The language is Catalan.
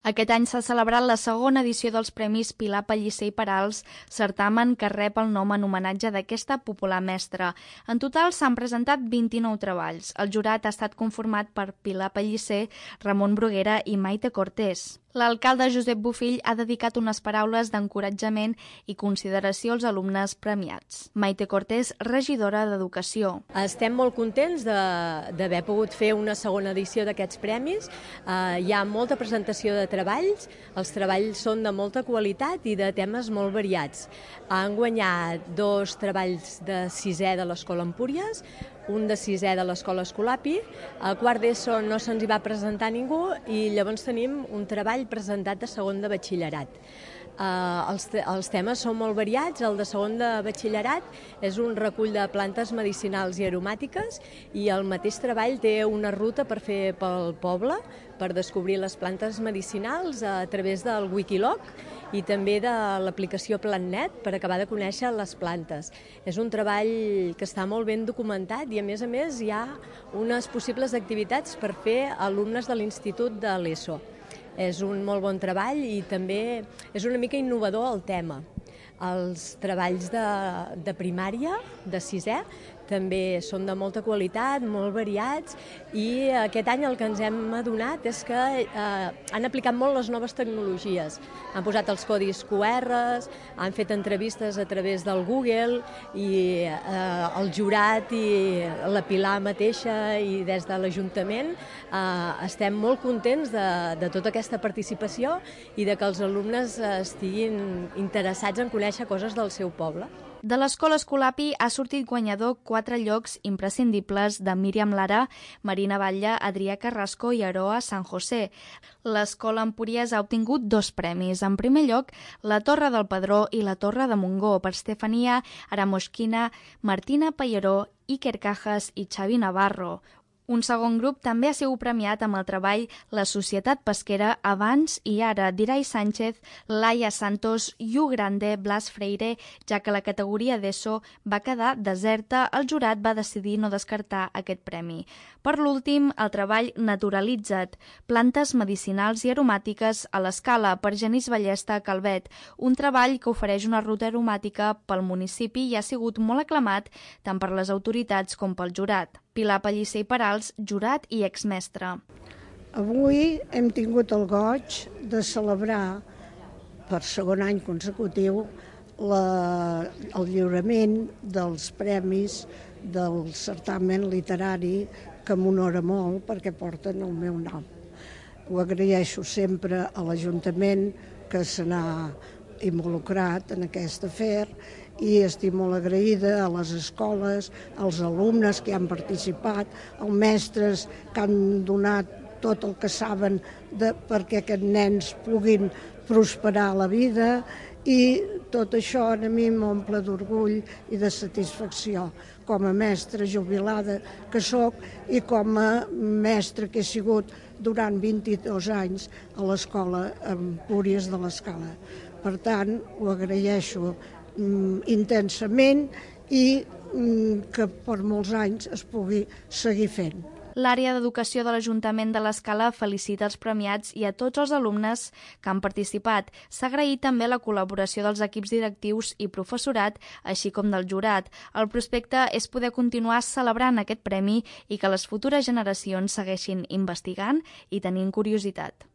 Aquest any s'ha celebrat la segona edició dels Premis Pilar Pellicer i Perals, certamen que rep el nom en homenatge d'aquesta popular mestra. En total s'han presentat 29 treballs. El jurat ha estat conformat per Pilar Pellicer, Ramon Bruguera i Maite Cortés. L'alcalde Josep Bofill ha dedicat unes paraules d'encoratjament i consideració als alumnes premiats. Maite Cortés, regidora d'Educació. Estem molt contents d'haver pogut fer una segona edició d'aquests premis. Hi ha molta presentació de treballs, els treballs són de molta qualitat i de temes molt variats. Han guanyat 2 treballs de 6è de l'Escola Empúries, un de 6è de l'Escola Escolapi, a quart d'ESO no se'ns hi va presentar ningú i llavors tenim un treball presentat de segon de batxillerat. Els temes són molt variats. El de segon de batxillerat és un recull de plantes medicinals i aromàtiques i el mateix treball té una ruta per fer pel poble, per descobrir les plantes medicinals a través del Wikiloc i també de l'aplicació PlantNet per acabar de conèixer les plantes. És un treball que està molt ben documentat i a més hi ha unes possibles activitats per fer alumnes de l'Institut de l'ESO. És un molt bon treball i també és una mica innovador el tema. Els treballs de primària, de 6è, també són de molta qualitat, molt variats i aquest any el que ens hem adonat és que han aplicat molt les noves tecnologies. Han posat els codis QR, han fet entrevistes a través del Google i el jurat i la Pilar mateixa i des de l'Ajuntament estem molt contents de tota aquesta participació i de que els alumnes estiguin interessats en conèixer coses del seu poble. De l'Escola Escolapi ha sortit guanyador 4 llocs imprescindibles de Míriam Lara, Marina Batlle, Adrià Carrasco i Aroa San José. L'Escola Empúries ha obtingut 2 premis. En primer lloc, la Torre del Pedró i la Torre de Montgó per Estefania Aramoshkina, Martina Pallaró, Iker Cajas i Xavi Navarro. Un segon grup també ha sigut premiat amb el treball La Societat Pesquera abans i ara d'Irai Sánchez, Laia Santos, Yu Grande, Blas Freire, ja que la categoria d'ESO va quedar deserta, el jurat va decidir no descartar aquest premi. Per l'últim, el treball Naturalitza't, plantes medicinals i aromàtiques a l'escala per Genís Ballesta a Calvet, un treball que ofereix una ruta aromàtica pel municipi i ha sigut molt aclamat tant per les autoritats com pel jurat. Pilar Pellicer i Perals, jurat i exmestre. Avui hem tingut el goig de celebrar per segon any consecutiu el lliurament dels premis del certamen literari que m'honora molt perquè porten el meu nom. Ho agraeixo sempre a l'Ajuntament que se n'ha involucrat en aquest afer i estic molt agraïda a les escoles, als alumnes que han participat, als mestres que han donat tot el que saben perquè aquests nens puguin prosperar a la vida i tot això a mi m'omple d'orgull i de satisfacció com a mestra jubilada que sóc i com a mestra que he sigut durant 22 anys a l'Escola Empúries de l'Escala. Per tant, ho agraeixo intensament i que per molts anys es pugui seguir fent. L'àrea d'educació de l'Ajuntament de l'Escala felicita els premiats i a tots els alumnes que han participat. S'ha agraït també la col·laboració dels equips directius i professorat, així com del jurat. El prospecte és poder continuar celebrant aquest premi i que les futures generacions segueixin investigant i tenint curiositat.